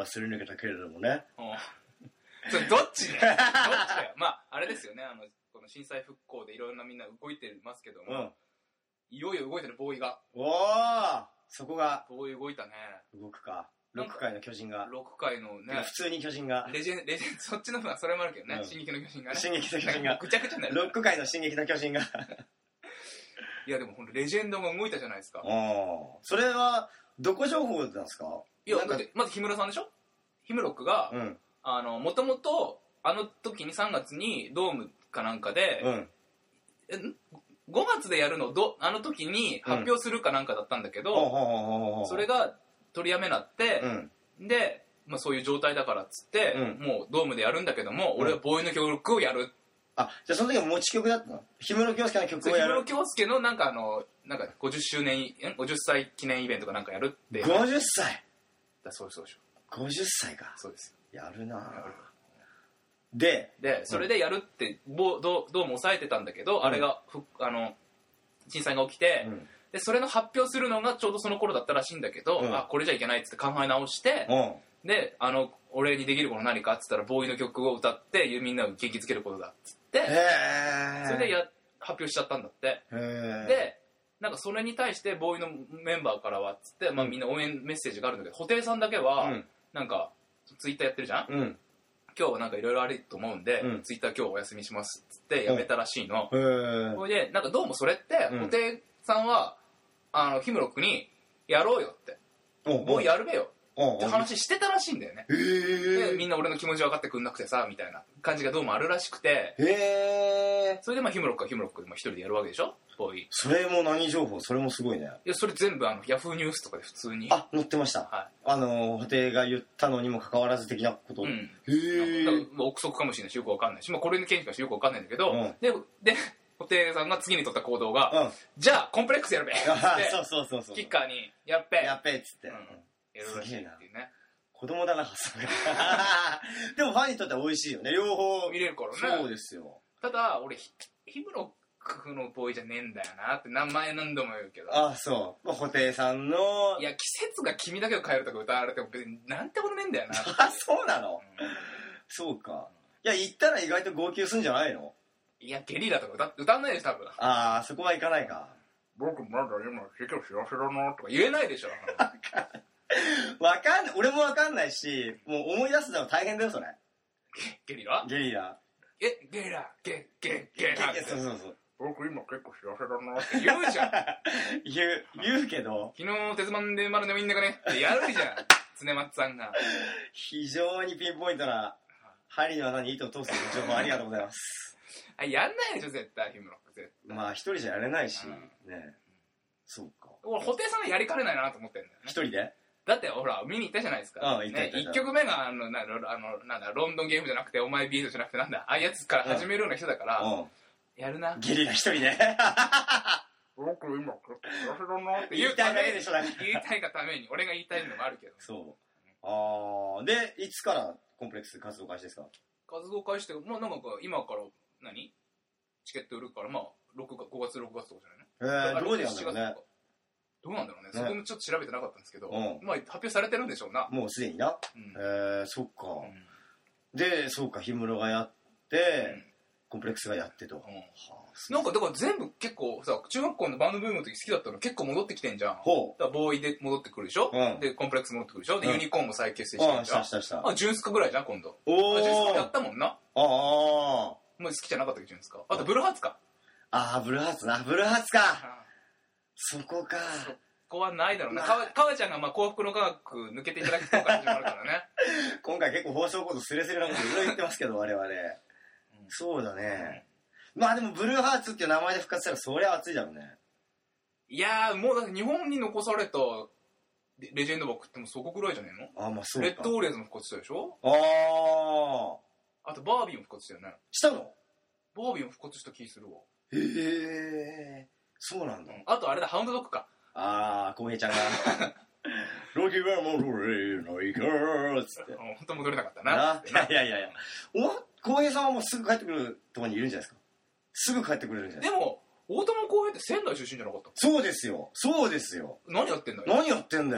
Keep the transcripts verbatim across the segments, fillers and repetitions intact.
すり抜けたけれどもね。 それどっちだよどっちだよ。まああれですよね、あのこの震災復興でいろんなみんな動いてますけども、うん、いよいよ動いてるボーイが。 おお、そこがボーイ動いたね。 動くか。ロック界の巨人が。 ロック界のね。 普通に巨人が。 レジェン、レジェン、そっちの方はそれもあるけどね。うん、進撃の巨人がね。 進撃の巨人が。 ぐちゃぐちゃになる。 ロック界の進撃の巨人が。 いやでもほんとレジェンドが動いたじゃないですか。 ああ。それは、どこ情報なんですか？ いや、だって、まず氷室さんでしょ？氷室ロックが、うん、あの、もともと、あの時にさんがつにドームかなんかで、うん、えごがつでやるのどあの時に発表するかなんかだったんだけど、うん、それが取りやめなって、うん、で、まあ、そういう状態だからっつって、うん、もうドームでやるんだけども、うん、俺はボーイの曲をやる。 あ、じゃあその時は持ち曲だったの？氷室京介の曲をやる。 氷室京介のなんかあのなんかごじゅっしゅうねんごじゅっさい記念イベントかなんかやるって。 ごじゅっさいだそうそうでしょ。 ごじゅっさいか。 そうです。 やるなぁ。ででそれでやるってどうどうも抑えてたんだけど、うん、あれがふあの震災が起きて、うん、でそれの発表するのがちょうどその頃だったらしいんだけど、うん、あこれじゃいけないっつって考え直して、うん、であの俺にできること何かっつったらボーイの曲を歌ってみんなを元気づけることだっつってそれでや発表しちゃったんだって。でなんかそれに対してボーイのメンバーからはっつって、まあ、みんな応援メッセージがあるんだけど、布袋さんだけは、うん、なんかツイッターやってるじゃん、うん、今日はなんかいろいろあると思うんで、うん、ツイッター今日お休みしますっつってやめたらしいの。それでなんかどうもそれって布袋さんはあのヒムロックにやろうよって、ボーイやるべよって話してたらしいんだよね。でみんな俺の気持ち分かってくんなくてさみたいな感じがどうもあるらしくて、へそれでまあヒムロックはヒムロックで一人でやるわけでしょ、ボーイ。それも何情報？それもすごいね。いやそれ全部あのヤフーニュースとかで普通にあ載ってました、はい、あの布袋が言ったのにもかかわらず的なこと、うん、へえ憶測かもしれないしよく分かんないし、まあ、これに関してはよく分かんないんだけど、うん、でで布袋さんが次に取った行動が、うん、じゃあコンプレックスやるべってそうそうそうそうキッカーにやっべやっべっつって、うん、やるらしいっていうね。子供だな発想がでもファンにとっては美味しいよね、両方見れるからね。そうですよ。ただ俺ヒムロックのボーイじゃねえんだよなって名前何度も言うけど、あそう、布袋さんのいや季節が君だけを変えるとか歌われても別になんてことねえんだよなあそうなの、うん、そうか。いや言ったら意外と号泣すんじゃないの。いやゲリラとか 歌, 歌んないでしょ多分。ああそこはいかないか。僕まだ今結構幸せだなとか言えないでしょわかんない、俺もわかんないし、もう思い出すのは大変だよそれ。ゲリラゲリラえゲリラゲゲゲラそうそうそう、僕今結構幸せだなって言うじゃん言う言うけど、昨日鉄板で丸でもいいんだかねってやるじゃん常松さんが。非常にピンポイントな針の穴に糸を通す情報ありがとうございますあやんないでしょ絶対ヒムロック絶対。まあ一人じゃやれないし、うん、ね。そうか。俺布袋さんがやりかねないなと思ってんだよね一人で。だってほら見に行ったじゃないですか。ああ、ね、いっきょくめがあのなあのなんだロンドンゲームじゃなくてお前ビートじゃなくてなんだああいうやつから始めるような人だから、うん、やるなゲリラ一人で僕今幸せだなって言いたいだけでしょ。言いたいがために俺が言いたいのもあるけど。そう。ああでいつからコンプレックス活動開始ですか。活動開始ってまあなんか今から何チケット売るからまあろくがつごがつろくがつとかじゃないの。えー、どうでやるんだろうね。どうなんだろうね。そこもちょっと調べてなかったんですけど、うん、まあ発表されてるんでしょうな。もうすでにな。うん、えー、そっか。うん、で、そうか、氷室がやって、うん、コンプレックスがやってと。うんはあ、なんかだから全部結構さ、中学校のバンドブームの時好きだったの結構戻ってきてんじゃん。ほう。だからボーイで戻ってくるでしょ。うん、でコンプレックス戻ってくるでしょ。で、うん、ユニコーンも再結成してんじゃん。あ、したしたした。あ、ジュンスカぐらいじゃん今度。おお。ジュンスカやったもんな。ああ。もう好きじゃなかったっけジュンスカ。あとブルーハーツか。ああブルーハーツな。ブルーハーツか。そこか。そこはないだろうな。かわ、かわちゃんがまあ幸福の科学抜けていただくとか始まるからね。今回結構放送コードスレスレなこといろいろ言ってますけど我々、うん、そうだね、うん、まあでもブルーハーツっていう名前で復活したらそりゃ熱いだろうね。いやーもうだって日本に残されたレジェンドバックってもうそこぐらいじゃねえの。あ、まあそうか。レッドオーレンズも復活したでしょ。あああとバービーも復活したよね。したの。バービーも復活した気するわ。へえそうなんだ、うん、あとあれだハウンドドッグか。ああ、浩平ちゃんがロキは戻れないかーっつって本当戻れなかったな。いやいやいやお浩平さんはもうすぐ帰ってくるところにいるんじゃないですか。すぐ帰ってくれるんじゃないですか。でも大友康平って仙台出身じゃなかった。そうですよそうですよ。何やってんだよ。何やってんだよ、う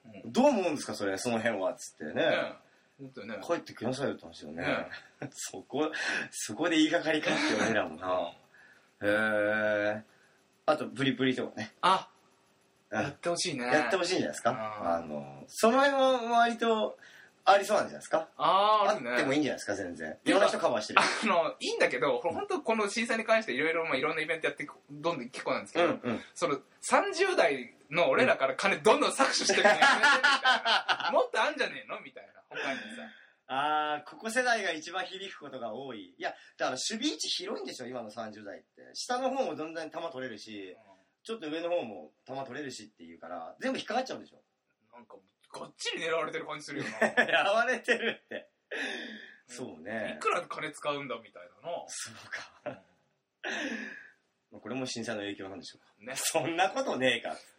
うん、どう思うんですかそれ、その辺はっつってね、ね、 本当にね、 帰ってきなさいよって話よね、ねそこそこで言いがかりかって言われるもんな、うん、へえ。あとプリプリとかね、 あ、やってほしいね。 やってほしいんじゃないですか。あのその辺は割とありそうなんじゃないですか。 あー、あるね。 あってもいいんじゃないですか、全然。いろんな人カバーしてる。 あの、いいんだけど、本当この震災に関していろいろ、まあ、いろんなイベントやってどんどん結構なんですけど、うんうん、そのさんじゅう代の俺らから金どんどん搾取してくるのやめてみたいな。もっとあんじゃねえのみたいな、他にさ。 あー、ここ世代が一番響くことが多い。いや、だから守備位置広いんでしょ、今のさんじゅう代って。下の方もどんどん球取れるし、うん、ちょっと上の方も球取れるしっていうから、全部引っかかっちゃうんでしょ。 なんか、がっちり狙われてる感じするよな。 狙われてるって。そうね。 いくら金使うんだみたいなの。 そうか。うん、これも震災の影響なんでしょうか。 ね。 そんなことねえか。